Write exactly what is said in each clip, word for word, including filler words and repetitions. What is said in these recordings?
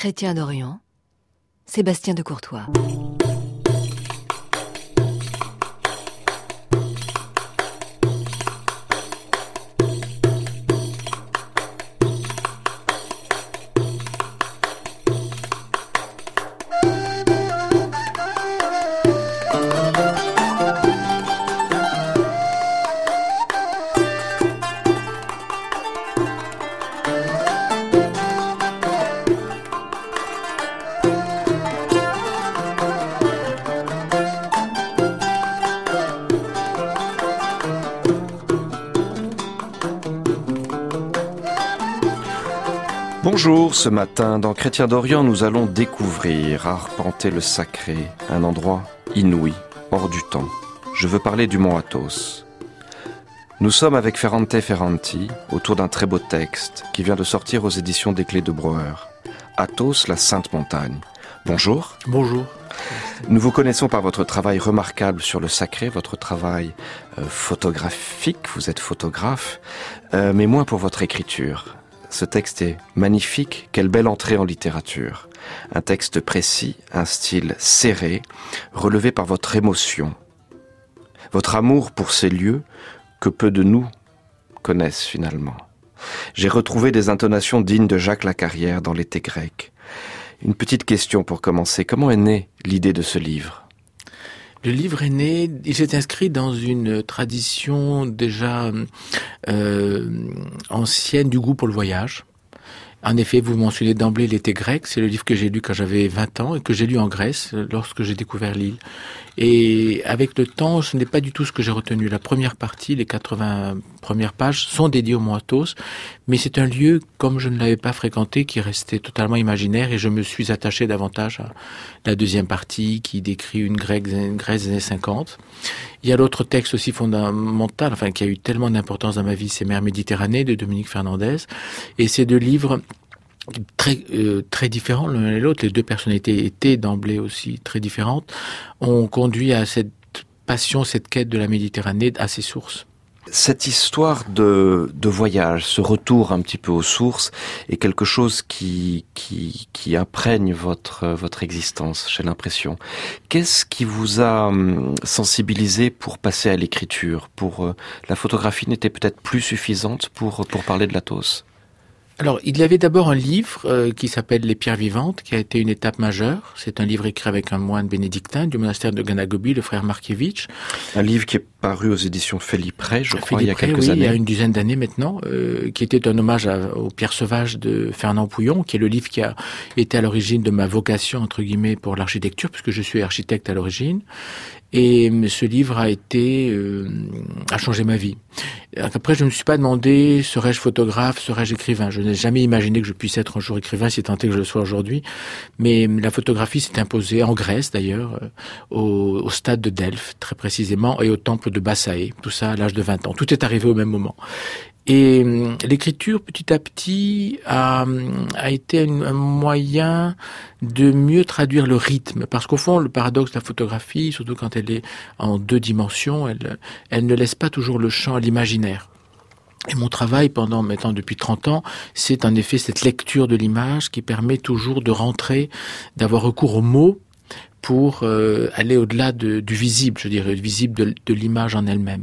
Chrétien d'Orient, Sébastien de Courtois. Bonjour, ce matin, dans Chrétien d'Orient, nous allons découvrir, arpenter le sacré, un endroit inouï, hors du temps. Je veux parler du mont Athos. Nous sommes avec Ferrante Ferranti, autour d'un très beau texte, qui vient de sortir aux éditions des Clés de Brouwer. Athos, la Sainte Montagne. Bonjour. Bonjour. Nous vous connaissons par votre travail remarquable sur le sacré, votre travail euh, photographique, vous êtes photographe, euh, mais moins pour votre écriture. Ce texte est magnifique, quelle belle entrée en littérature. Un texte précis, un style serré, relevé par votre émotion. Votre amour pour ces lieux que peu de nous connaissent finalement. J'ai retrouvé des intonations dignes de Jacques Lacarrière dans l'été grec. Une petite question pour commencer. Comment est née l'idée de ce livre ? Le livre est né, il s'est inscrit dans une tradition déjà euh, ancienne du goût pour le voyage. En effet, vous mentionnez d'emblée l'été grec, c'est le livre que j'ai lu quand j'avais vingt ans et que j'ai lu en Grèce lorsque j'ai découvert l'île. Et avec le temps, ce n'est pas du tout ce que j'ai retenu. La première partie, les quatre-vingts premières pages, sont dédiées au mont Athos, mais c'est un lieu, comme je ne l'avais pas fréquenté, qui restait totalement imaginaire et je me suis attaché davantage à la deuxième partie qui décrit une Grèce, une Grèce des années cinquante. Il y a l'autre texte aussi fondamental, enfin qui a eu tellement d'importance dans ma vie, c'est Mer Méditerranée de Dominique Fernandez. Et ces deux livres très euh, très différents l'un et l'autre, les deux personnalités étaient d'emblée aussi très différentes, ont conduit à cette passion, cette quête de la Méditerranée, à ses sources. Cette histoire de, de voyage, ce retour un petit peu aux sources, est quelque chose qui, qui, qui imprègne votre, votre existence, j'ai l'impression. Qu'est-ce qui vous a sensibilisé pour passer à l'écriture ? Pour, la photographie n'était peut-être plus suffisante pour, pour parler de l'Athos ? Alors, il y avait d'abord un livre euh, qui s'appelle Les Pierres Vivantes, qui a été une étape majeure. C'est un livre écrit avec un moine bénédictin du monastère de Ganagobi, le frère Markievicz. Un livre qui est paru aux éditions Philippe Ray, je crois, Philippe il y a quelques oui, années. Il y a une dizaine d'années maintenant, euh, qui était un hommage à, aux Pierres sauvages de Fernand Pouillon, qui est le livre qui a été à l'origine de ma vocation, entre guillemets, pour l'architecture, puisque je suis architecte à l'origine. Et ce livre a été euh, a changé ma vie. Après, je ne me suis pas demandé, serais-je photographe, serais-je écrivain ? Je n'ai jamais imaginé que je puisse être un jour écrivain, si tant est que je le sois aujourd'hui. Mais la photographie s'est imposée, en Grèce d'ailleurs, au, au stade de Delphes, très précisément, et au temple de Bassaé. Tout ça à l'âge de vingt ans. Tout est arrivé au même moment. Et l'écriture, petit à petit, a, a été un moyen de mieux traduire le rythme. Parce qu'au fond, le paradoxe de la photographie, surtout quand elle est en deux dimensions, elle, elle ne laisse pas toujours le champ à l'imaginaire. Et mon travail pendant maintenant depuis trente ans, c'est en effet cette lecture de l'image qui permet toujours de rentrer, d'avoir recours aux mots pour euh, aller au-delà de, du visible, je dirais, du visible de, de l'image en elle-même.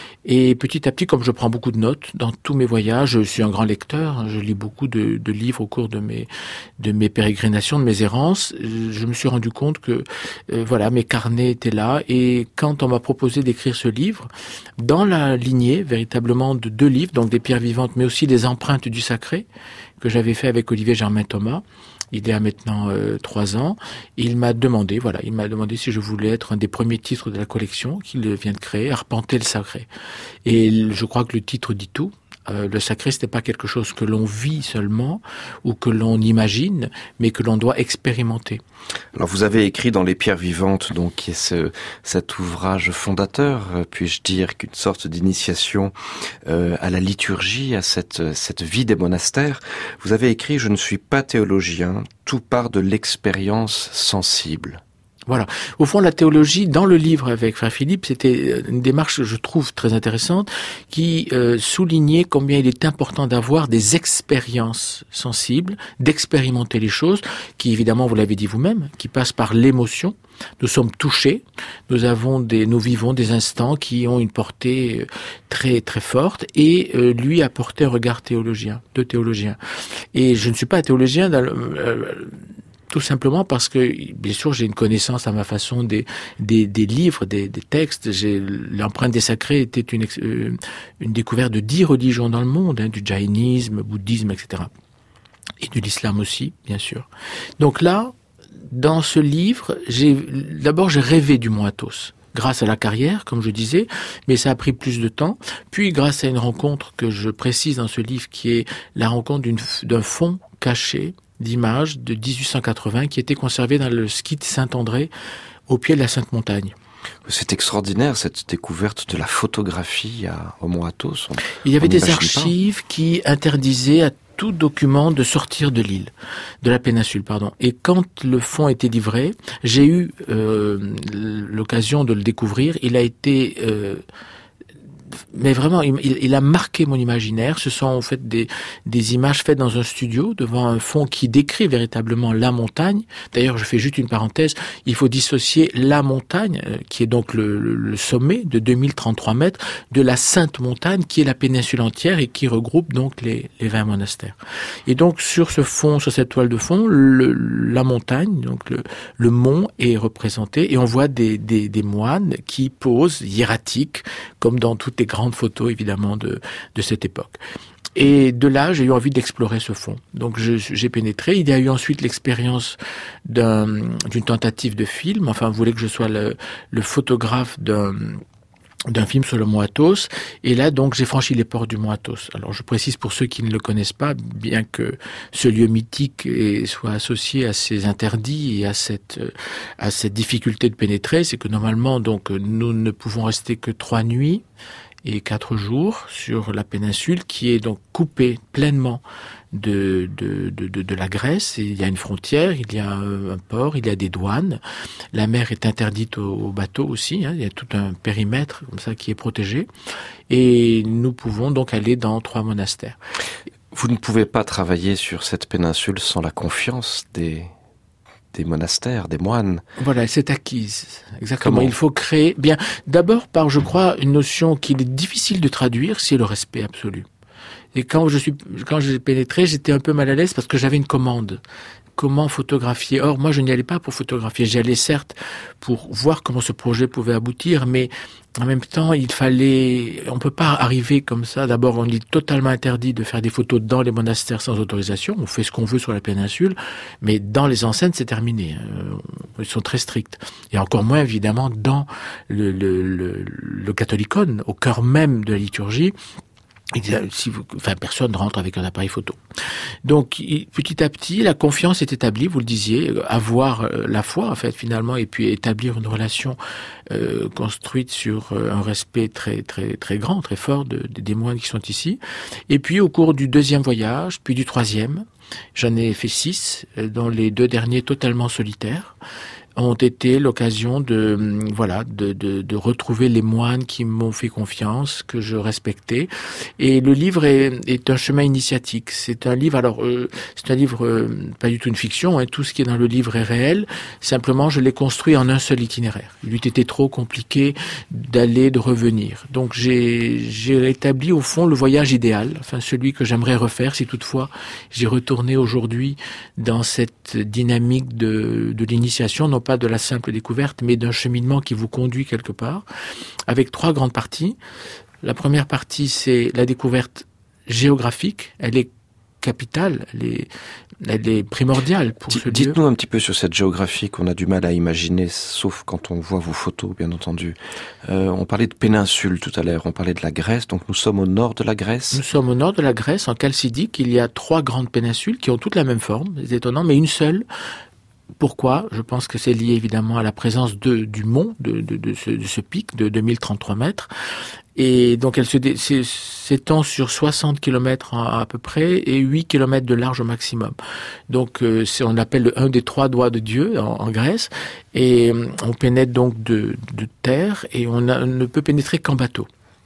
Et petit à petit, comme je prends beaucoup de notes dans tous mes voyages, je suis un grand lecteur, je lis beaucoup de, de livres au cours de mes de mes pérégrinations, de mes errances. Je me suis rendu compte que euh, voilà, mes carnets étaient là. Et quand on m'a proposé d'écrire ce livre, dans la lignée véritablement de deux livres, donc des pierres vivantes, mais aussi des empreintes du sacré que j'avais fait avec Olivier Germain Thomas. Il y a maintenant euh, trois ans, il m'a demandé, voilà, il m'a demandé si je voulais être un des premiers titres de la collection qu'il vient de créer, Arpenter le sacré. Et je crois que le titre dit tout. Euh, le sacré, ce n'est pas quelque chose que l'on vit seulement ou que l'on imagine, mais que l'on doit expérimenter. Alors vous avez écrit dans Les Pierres Vivantes, donc qui est ce, cet ouvrage fondateur, euh, puis-je dire, qu'une sorte d'initiation euh, à la liturgie, à cette, cette vie des monastères. Vous avez écrit « Je ne suis pas théologien, tout part de l'expérience sensible ». Voilà. Au fond, la théologie, dans le livre avec Frère Philippe, c'était une démarche, je trouve, très intéressante, qui euh, soulignait combien il est important d'avoir des expériences sensibles, d'expérimenter les choses, qui évidemment, vous l'avez dit vous-même, qui passent par l'émotion. Nous sommes touchés, nous avons des, nous vivons des instants qui ont une portée très très forte, et euh, lui apportait un regard théologien, de théologien. Et je ne suis pas théologien dans le, euh, tout simplement parce que, bien sûr, j'ai une connaissance à ma façon des, des, des livres, des, des textes. J'ai, l'empreinte des sacrés était une, euh, une découverte de dix religions dans le monde, hein, du jaïnisme, bouddhisme, et cetera. Et de l'islam aussi, bien sûr. Donc là, dans ce livre, j'ai, d'abord, j'ai rêvé du Mont Athos. Grâce à la carrière, comme je disais, mais ça a pris plus de temps. Puis, grâce à une rencontre que je précise dans ce livre, qui est la rencontre d'une, d'un fond caché, d'images de dix-huit cent quatre-vingts qui était conservé dans le ski de Saint-André au pied de la Sainte Montagne. C'est extraordinaire cette découverte de la photographie à, au Mont Athos. On, Il y avait des archives pas. qui interdisaient à tout document de sortir de l'île, de la péninsule, pardon. Et quand le fond était livré, j'ai eu euh, l'occasion de le découvrir. Il a été euh, mais vraiment, il, il a marqué mon imaginaire. Ce sont en fait des, des images faites dans un studio devant un fond qui décrit véritablement la montagne. D'ailleurs, je fais juste une parenthèse. Il faut dissocier la montagne, qui est donc le, le, le sommet de deux mille trente-trois mètres, de la Sainte Montagne, qui est la péninsule entière et qui regroupe donc les, les vingt monastères. Et donc, sur ce fond, sur cette toile de fond, le, la montagne, donc le, le mont est représenté et on voit des, des, des moines qui posent hiératiques, comme dans toutes les grandes photos évidemment de, de cette époque. Et de là, j'ai eu envie d'explorer ce fond. Donc je, j'ai pénétré. Il y a eu ensuite l'expérience d'un, d'une tentative de film. Enfin, vous voulez que je sois le, le photographe d'un d'un film sur le Mont Athos, et là donc j'ai franchi les portes du Mont Athos. Alors je précise pour ceux qui ne le connaissent pas, bien que ce lieu mythique soit associé à ces interdits et à cette à cette difficulté de pénétrer, c'est que normalement donc nous ne pouvons rester que trois nuits et quatre jours sur la péninsule, qui est donc coupée pleinement de, de, de, de, de la Grèce. Et il y a une frontière, il y a un port, il y a des douanes. La mer est interdite aux, aux bateaux aussi, hein. Il y a tout un périmètre comme ça qui est protégé. Et nous pouvons donc aller dans trois monastères. Vous ne pouvez pas travailler sur cette péninsule sans la confiance des... des monastères, des moines. Voilà, c'est acquise. Exactement. Comment ? Il faut créer, bien, d'abord par, je crois, une notion qu'il est difficile de traduire, c'est le respect absolu. Et quand je suis, quand j'ai pénétré, j'étais un peu mal à l'aise parce que j'avais une commande. Comment photographier ? Or, moi, je n'y allais pas pour photographier. J'y allais certes pour voir comment ce projet pouvait aboutir, mais en même temps, il fallait, on peut pas arriver comme ça. D'abord, on est totalement interdit de faire des photos dans les monastères sans autorisation. On fait ce qu'on veut sur la péninsule, mais dans les enceintes, c'est terminé. Ils sont très stricts. Et encore moins, évidemment, dans le, le, le, le catholicone, au cœur même de la liturgie. Si vous, enfin, personne ne rentre avec un appareil photo. Donc, petit à petit, la confiance est établie, vous le disiez, avoir la foi, en fait, finalement, et puis établir une relation euh, construite sur un respect très, très, très grand, très fort de, de, des moines qui sont ici. Et puis, au cours du deuxième voyage, puis du troisième, j'en ai fait six, dont les deux derniers totalement solitaires, ont été l'occasion de voilà de, de de retrouver les moines qui m'ont fait confiance, que je respectais. Et le livre est, est un chemin initiatique. C'est un livre, alors euh, c'est un livre euh, pas du tout une fiction, hein, tout ce qui est dans le livre est réel. Simplement, je l'ai construit en un seul itinéraire. Il eût été trop compliqué d'aller, de revenir. Donc j'ai j'ai établi au fond le voyage idéal, enfin celui que j'aimerais refaire si toutefois j'y retournais aujourd'hui dans cette dynamique de de l'initiation, non pas de la simple découverte, mais d'un cheminement qui vous conduit quelque part, avec trois grandes parties. La première partie, c'est la découverte géographique. Elle est capitale, elle est, elle est primordiale pour D- ce lieu. Dites-nous un petit peu sur cette géographie qu'on a du mal à imaginer, sauf quand on voit vos photos, bien entendu. Euh, on parlait de péninsule tout à l'heure, on parlait de la Grèce, donc nous sommes au nord de la Grèce. Nous sommes au nord de la Grèce, en Chalcidique. Il y a trois grandes péninsules qui ont toutes la même forme, c'est étonnant, mais une seule Pourquoi ? Je pense que c'est lié évidemment à la présence de, du mont, de, de, de, ce, de ce pic de deux mille trente-trois mètres. Et donc elle se dé, s'étend sur soixante kilomètres à, à peu près et huit kilomètres de large au maximum. Donc euh, c'est, on l'appelle le un des trois doigts de Dieu en, en Grèce. Et on pénètre donc de, de terre et on, a, on ne peut pénétrer qu'en bateau.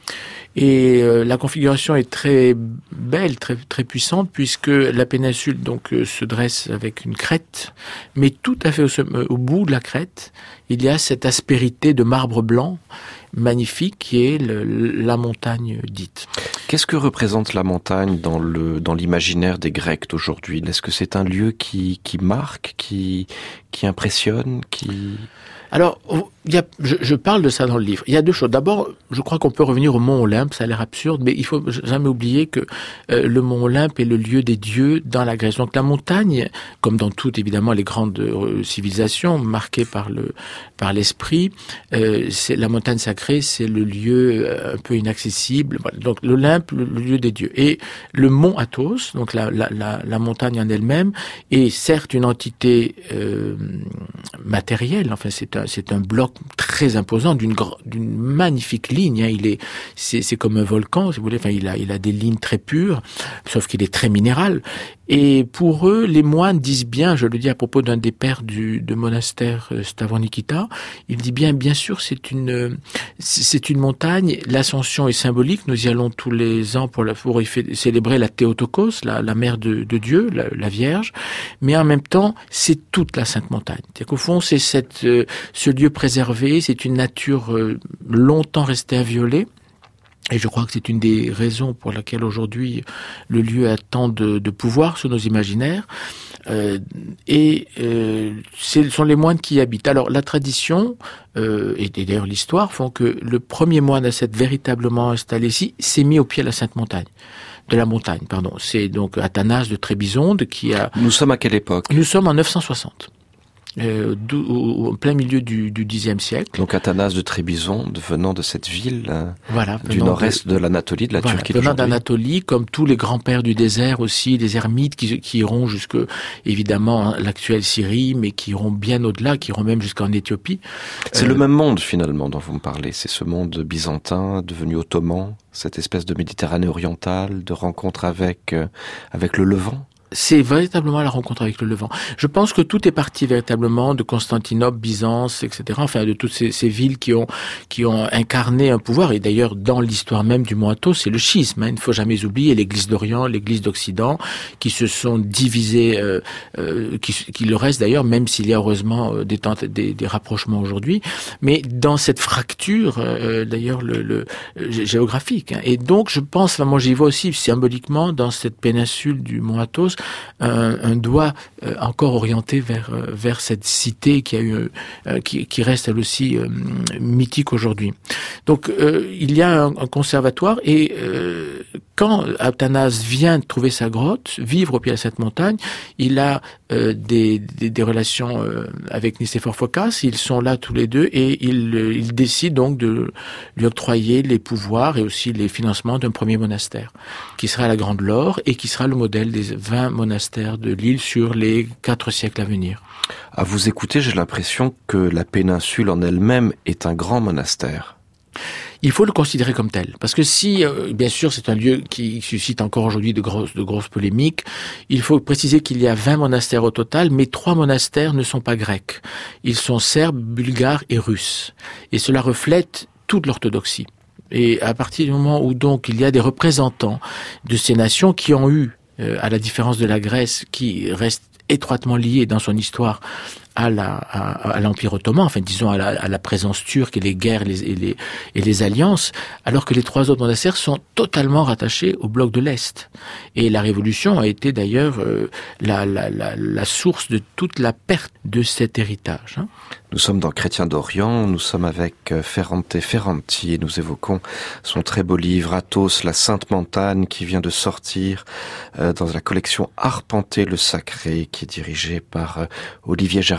Et euh, la configuration est très belle, très très puissante, puisque la péninsule donc euh, se dresse avec une crête, mais tout à fait au, au bout de la crête, il y a cette aspérité de marbre blanc magnifique qui est le, la montagne dite. Qu'est-ce que représente la montagne dans le dans l'imaginaire des Grecs d'aujourd'hui ? Est-ce que c'est un lieu qui qui marque, qui qui impressionne, qui Alors, il y a, je, je parle de ça dans le livre. Il y a deux choses. D'abord, je crois qu'on peut revenir au mont Olympe. Ça a l'air absurde, mais il faut jamais oublier que euh, le mont Olympe est le lieu des dieux dans la Grèce. Donc la montagne, comme dans toutes évidemment les grandes euh, civilisations marquées par le par l'esprit, euh, c'est la montagne sacrée, c'est le lieu euh, un peu inaccessible. Voilà. Donc l'Olympe, le, le lieu des dieux, et le mont Athos, donc la la la, la montagne en elle-même, est certes une entité euh, matérielle. Enfin, c'est un c'est un bloc très imposant d'une d'une magnifique ligne. Hein. Il est c'est c'est comme un volcan, si vous voulez. Enfin, il a il a des lignes très pures, sauf qu'il est très minéral. Et pour eux, les moines disent bien, je le dis à propos d'un des pères du de monastère Stavronikita, il dit bien, bien sûr, c'est une c'est une montagne. L'ascension est symbolique. Nous y allons tous les ans pour la pour y fait, célébrer la Théotokos, la la mère de de Dieu, la, la Vierge. Mais en même temps, c'est toute la Sainte Montagne. C'est-à-dire qu'au fond, c'est cette euh, ce lieu préservé, c'est une nature euh, longtemps restée inviolée. Et je crois que c'est une des raisons pour laquelle aujourd'hui le lieu a tant de, de pouvoir sur nos imaginaires. Euh, et euh, ce sont les moines qui y habitent. Alors la tradition euh, et, et d'ailleurs l'histoire font que le premier moine à s'être véritablement installé ici s'est mis au pied de la Sainte Montagne. De la montagne, pardon. C'est donc Athanase de Trébizonde qui a... Nous sommes à quelle époque ? Nous sommes en neuf cent soixante. Euh, au, au plein milieu du, du Xe siècle. Donc Athanase de Trébizonde, venant de cette ville euh, voilà, du nord-est de, de l'Anatolie, de la voilà, Turquie venant d'aujourd'hui. d'Anatolie, comme tous les grands-pères du désert aussi, des ermites qui, qui iront jusque, évidemment, hein, l'actuelle Syrie, mais qui iront bien au-delà, qui iront même jusqu'en Éthiopie. C'est euh, le même monde finalement dont vous me parlez, c'est ce monde byzantin devenu ottoman, cette espèce de Méditerranée orientale, de rencontre avec euh, avec le Levant. C'est véritablement la rencontre avec le Levant. Je pense que tout est parti véritablement de Constantinople, Byzance, et cetera. Enfin, de toutes ces, ces villes qui ont qui ont incarné un pouvoir. Et d'ailleurs, dans l'histoire même du mont Athos, c'est le schisme. Hein. Il ne faut jamais oublier l'Église d'Orient, l'Église d'Occident, qui se sont divisées, euh, euh, qui, qui le restent d'ailleurs, même s'il y a heureusement des, des, des rapprochements aujourd'hui. Mais dans cette fracture, euh, d'ailleurs, le, le géographique. Hein. Et donc, je pense, enfin, moi, j'y vois aussi symboliquement dans cette péninsule du mont Athos. Un, un doigt euh, encore orienté vers euh, vers cette cité qui a eu euh, qui, qui reste elle aussi euh, mythique aujourd'hui. Donc euh, il y a un, un conservatoire et euh, quand Athanase vient trouver sa grotte, vivre au pied de cette montagne, il a euh, des, des des relations euh, avec Nicéphore Phocas. Ils sont là tous les deux et il il décide donc de lui octroyer les pouvoirs et aussi les financements d'un premier monastère qui sera la Grande Laure et qui sera le modèle des vingt monastères de l'île sur les quatre siècles à venir. À vous écouter, j'ai l'impression que la péninsule en elle-même est un grand monastère. Il faut le considérer comme tel. Parce que si, euh, bien sûr, c'est un lieu qui suscite encore aujourd'hui de grosses, de grosses polémiques, il faut préciser qu'il y a vingt monastères au total, mais trois monastères ne sont pas grecs. Ils sont serbes, bulgares et russes. Et cela reflète toute l'orthodoxie. Et à partir du moment où donc il y a des représentants de ces nations qui ont eu, euh, à la différence de la Grèce, qui reste étroitement liée dans son histoire à la à, à l'Empire ottoman, enfin disons à la, à la présence turque et les guerres les, et les et les alliances, alors que les trois autres monastères sont totalement rattachés au bloc de l'Est. Et la Révolution a été d'ailleurs euh, la, la la la source de toute la perte de cet héritage. Hein. Nous sommes dans Chrétiens d'Orient, nous sommes avec Ferrante Ferranti et nous évoquons son très beau livre Athos, la Sainte Montagne, qui vient de sortir euh, dans la collection Arpenter le Sacré, qui est dirigée par euh, Olivier Germain.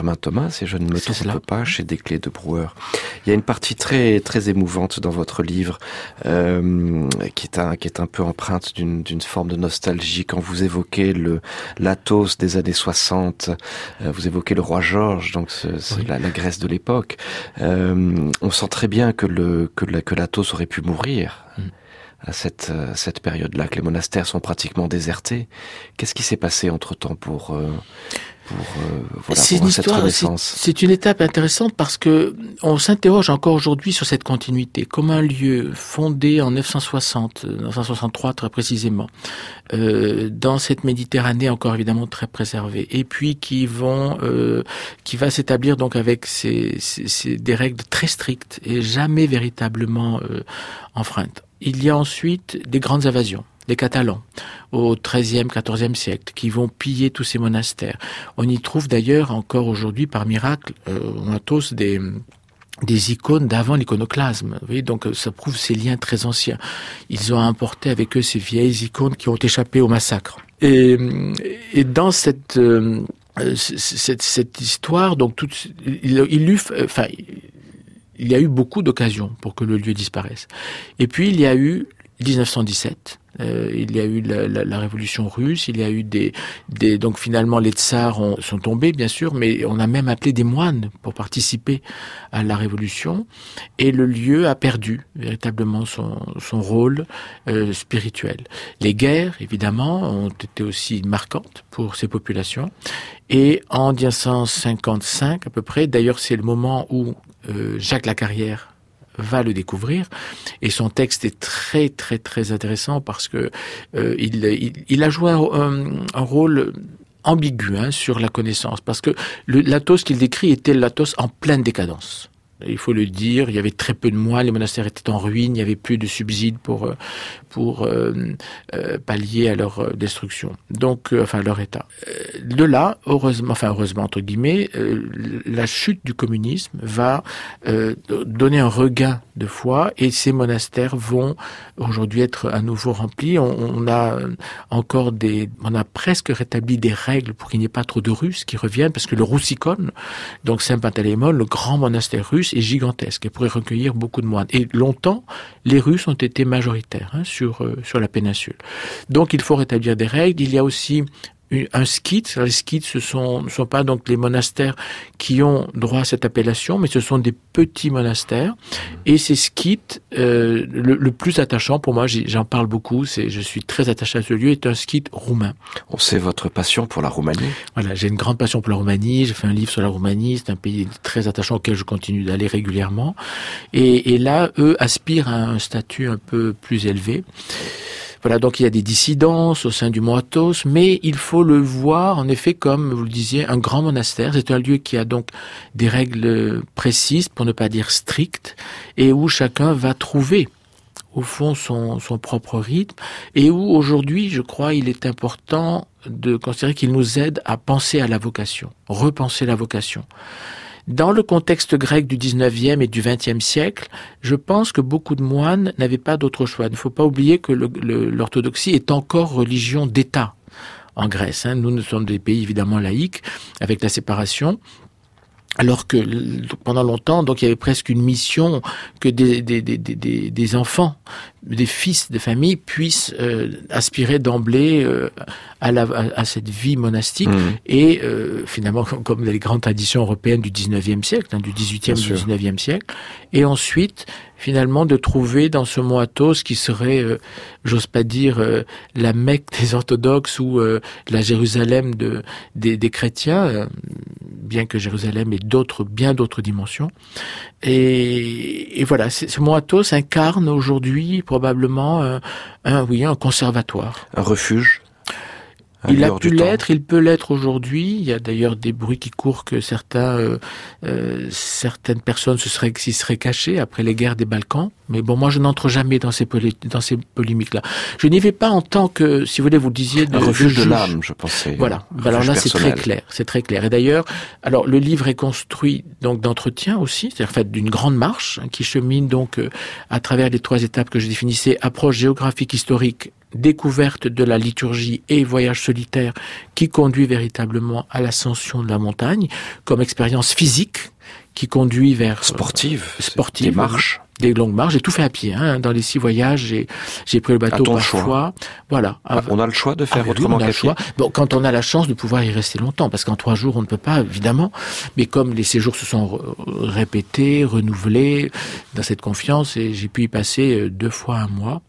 Benjamin Thomas, et je ne me C'est trompe cela. pas, chez Desclés de Brouwer. Il y a une partie très très émouvante dans votre livre, euh, qui est un qui est un peu empreinte d'une d'une forme de nostalgie quand vous évoquez le l'Athos des années soixante. Euh, vous évoquez le roi George, donc ce, ce, Oui. la, la Grèce de l'époque. Euh, on sent très bien que le que, la, que l'Athos aurait pu mourir. Mm. à cette, euh, cette période-là, que les monastères sont pratiquement désertés. Qu'est-ce qui s'est passé entre-temps pour, euh, pour, euh, voilà, c'est pour une cette histoire, renaissance? c'est, c'est une étape intéressante parce que on s'interroge encore aujourd'hui sur cette continuité. Comme un lieu fondé en neuf cent soixante, neuf cent soixante-trois très précisément, euh, dans cette Méditerranée encore évidemment très préservée, et puis qui vont, euh, qui va s'établir donc avec ces, ces, ces, des règles très strictes et jamais véritablement euh, enfreintes. Il y a ensuite des grandes invasions, des Catalans, au treizième, quatorzième siècle, qui vont piller tous ces monastères. On y trouve d'ailleurs encore aujourd'hui, par miracle, euh, on a tous des... des icônes d'avant l'iconoclasme. Vous voyez, donc ça prouve ces liens très anciens. Ils ont emporté avec eux ces vieilles icônes qui ont échappé au massacre. Et, et dans cette, euh, cette cette histoire, donc tout, il, il eut, enfin, il y a eu beaucoup d'occasions pour que le lieu disparaisse. Et puis il y a eu dix-neuf cent dix-sept. Euh, il y a eu la, la, la révolution russe, il y a eu des, des donc finalement les tsars ont, sont tombés bien sûr, mais on a même appelé des moines pour participer à la révolution, et le lieu a perdu véritablement son, son rôle euh, spirituel. Les guerres évidemment ont été aussi marquantes pour ces populations, et en mille neuf cent cinquante-cinq à peu près, d'ailleurs c'est le moment où euh, Jacques Lacarrière va le découvrir, et son texte est très très très intéressant parce que euh, il, il, il a joué un, un, un rôle ambigu hein, sur la connaissance, parce que le, l'Athos qu'il décrit était l'Athos en pleine décadence. Il faut le dire, il y avait très peu de moines, les monastères étaient en ruine, il y avait plus de subsides pour pour euh, euh, pallier à leur destruction. Donc, euh, enfin leur état. De là, heureusement, enfin heureusement entre guillemets, euh, la chute du communisme va euh, donner un regain de foi, et ces monastères vont aujourd'hui être à nouveau remplis. On, on a encore des, on a presque rétabli des règles pour qu'il n'y ait pas trop de Russes qui reviennent, parce que le Roussikon, donc Saint-Pantalémon, le grand monastère russe, est gigantesque et pourrait recueillir beaucoup de moines. Et longtemps, les Russes ont été majoritaires hein, sur euh, sur la péninsule. Donc, il faut rétablir des règles. Il y a aussi un skite. Les skites, ce sont ne sont pas donc les monastères qui ont droit à cette appellation, mais ce sont des petits monastères. Et ces skites, euh, le, le plus attachant pour moi, j'en parle beaucoup, c'est je suis très attaché à ce lieu, est un skite roumain. On sait votre passion pour la Roumanie. Voilà, j'ai une grande passion pour la Roumanie. J'ai fait un livre sur la Roumanie. C'est un pays très attachant auquel je continue d'aller régulièrement. Et, et là, eux aspirent à un statut un peu plus élevé. Voilà, donc il y a des dissidences au sein du Mont Athos, mais il faut le voir en effet comme, vous le disiez, un grand monastère. C'est un lieu qui a donc des règles précises, pour ne pas dire strictes, et où chacun va trouver au fond son, son propre rythme, et où aujourd'hui, je crois, il est important de considérer qu'il nous aide à penser à la vocation, repenser la vocation. Dans le contexte grec du dix-neuvième et du vingtième siècle, je pense que beaucoup de moines n'avaient pas d'autre choix. Il ne faut pas oublier que le, le, l'orthodoxie est encore religion d'État en Grèce. Hein. Nous, nous sommes des pays évidemment laïques, avec la séparation. Alors que pendant longtemps, donc il y avait presque une mission que des, des, des, des, des enfants, des fils de famille puissent euh, aspirer d'emblée euh, à, la, à, à cette vie monastique. Mmh. Et euh, finalement, comme les grandes traditions européennes du dix-neuvième siècle, hein, du dix-huitième, du dix-neuvième siècle. Et ensuite, finalement, de trouver dans ce Mont Athos, qui serait, euh, j'ose pas dire, euh, la Mecque des orthodoxes ou euh, la Jérusalem de, des, des chrétiens, euh, bien que Jérusalem ait d'autres, bien d'autres dimensions. Et, et voilà, ce Mont Athos incarne aujourd'hui probablement un, un, oui, un conservatoire. Un refuge. Il a pu l'être, il peut l'être aujourd'hui. Il y a d'ailleurs des bruits qui courent que certains, euh, euh, certaines personnes se seraient, s'y seraient cachées après les guerres des Balkans. Mais bon, moi, je n'entre jamais dans ces, polé- dans ces polémiques-là. Je n'y vais pas en tant que, si vous voulez, vous le disiez, de, un refuge de, de l'âme, je pensais. Voilà. Alors là, c'est très clair, c'est très clair. Et d'ailleurs, alors le livre est construit donc d'entretien aussi, c'est-à-dire fait d'une grande marche hein, qui chemine donc euh, à travers les trois étapes que je définissais: approche géographique, historique découverte de la liturgie et voyage solitaire qui conduit véritablement à l'ascension de la montagne, comme expérience physique qui conduit vers... Sportive, euh, sportive des marches. Des longues marches. J'ai tout fait à pied. Hein. Dans les six voyages, j'ai, j'ai pris le bateau parfois. Choix. Voilà. Ah, on a le choix de faire ah, autrement oui, on a qu'à le choix. pied. Bon, quand on a la chance de pouvoir y rester longtemps, parce qu'en trois jours, on ne peut pas, évidemment. Mais comme les séjours se sont répétés, renouvelés, dans cette confiance, et j'ai pu y passer deux fois un mois.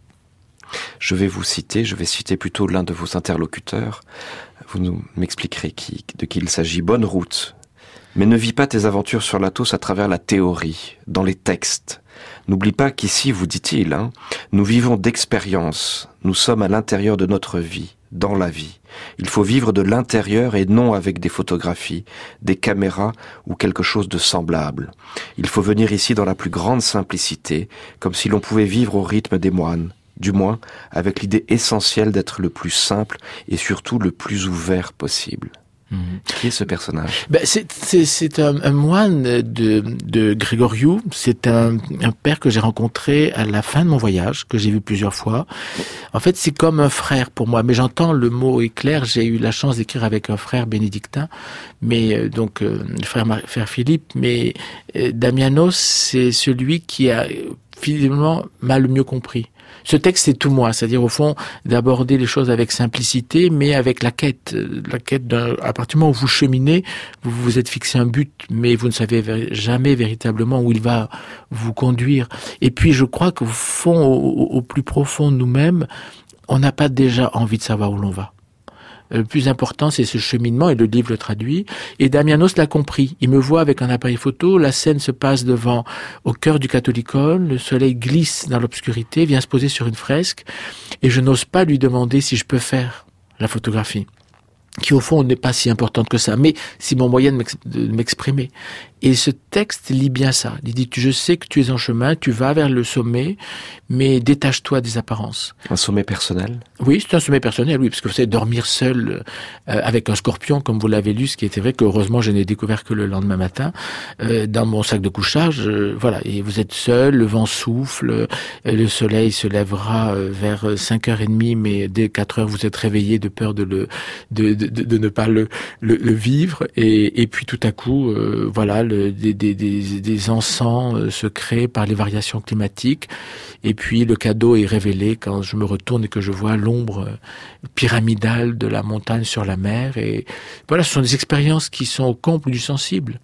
Je vais vous citer, je vais citer plutôt l'un de vos interlocuteurs. Vous nous m'expliquerez qui, de qui il s'agit. Bonne route. Mais ne vis pas tes aventures sur l'Athos à travers la théorie, dans les textes. N'oublie pas qu'ici, vous dit-il, hein, nous vivons d'expérience. Nous sommes à l'intérieur de notre vie, dans la vie. Il faut vivre de l'intérieur et non avec des photographies, des caméras ou quelque chose de semblable. Il faut venir ici dans la plus grande simplicité, comme si l'on pouvait vivre au rythme des moines, du moins avec l'idée essentielle d'être le plus simple et surtout le plus ouvert possible. Mmh. Qui est ce personnage? Ben c'est c'est, c'est un, un moine de, de Grégoriou. C'est un, un père que j'ai rencontré à la fin de mon voyage, que j'ai vu plusieurs fois. En fait, c'est comme un frère pour moi. Mais j'entends le mot est clair. J'ai eu la chance d'écrire avec un frère bénédictin, mais euh, donc euh, frère, frère Philippe. Mais euh, Damianos, c'est celui qui a finalement m'a le mieux compris. Ce texte, c'est tout moi, c'est-à-dire au fond d'aborder les choses avec simplicité, mais avec la quête, la quête d'un. À partir du moment où vous cheminez, vous vous êtes fixé un but, mais vous ne savez jamais véritablement où il va vous conduire. Et puis, je crois qu'au fond, au, au plus profond de nous-mêmes, on n'a pas déjà envie de savoir où l'on va. Le plus important, c'est ce cheminement, et le livre le traduit. Et Damianos l'a compris. Il me voit avec un appareil photo, la scène se passe devant, au cœur du Catholicone, le soleil glisse dans l'obscurité, vient se poser sur une fresque, et je n'ose pas lui demander si je peux faire la photographie, qui au fond n'est pas si importante que ça, mais c'est mon moyen de m'exprimer. Et ce texte lit bien ça. Il dit, je sais que tu es en chemin, tu vas vers le sommet, mais détache-toi des apparences. Un sommet personnel? Oui, c'est un sommet personnel, oui, parce que vous savez, dormir seul euh, avec un scorpion, comme vous l'avez lu, ce qui était vrai, que heureusement je n'ai découvert que le lendemain matin, euh, dans mon sac de couchage, euh, voilà, et vous êtes seul, le vent souffle, euh, le soleil se lèvera euh, vers cinq heures trente, mais dès quatre heures vous êtes réveillé de peur de le, de, de, de, de ne pas le, le, le vivre, et, et puis tout à coup, euh, voilà, le, des, des, des, des encens euh, se créent par les variations climatiques, et puis le cadeau est révélé quand je me retourne et que je vois l'ombre pyramidale de la montagne sur la mer. Et voilà, ce sont des expériences qui sont au comble du sensible.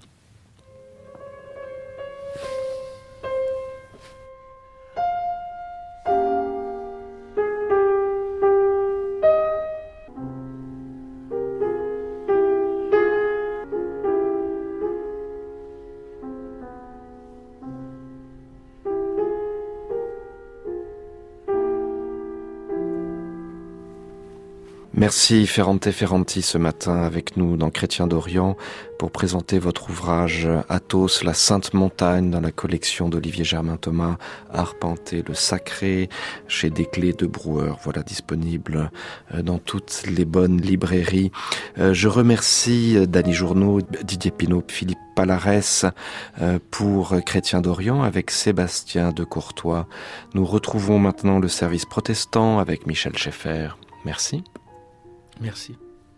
Merci Ferrante Ferranti ce matin avec nous dans Chrétiens d'Orient pour présenter votre ouvrage Athos, la Sainte Montagne dans la collection d'Olivier Germain Thomas, Arpenter le Sacré chez Desclés de Brouwer. Voilà, disponible dans toutes les bonnes librairies. Je remercie Dany Journeau, Didier Pinault, Philippe Palarès pour Chrétiens d'Orient avec Sébastien de Courtois. Nous retrouvons maintenant le service protestant avec Michel Schaeffer. Merci. Merci.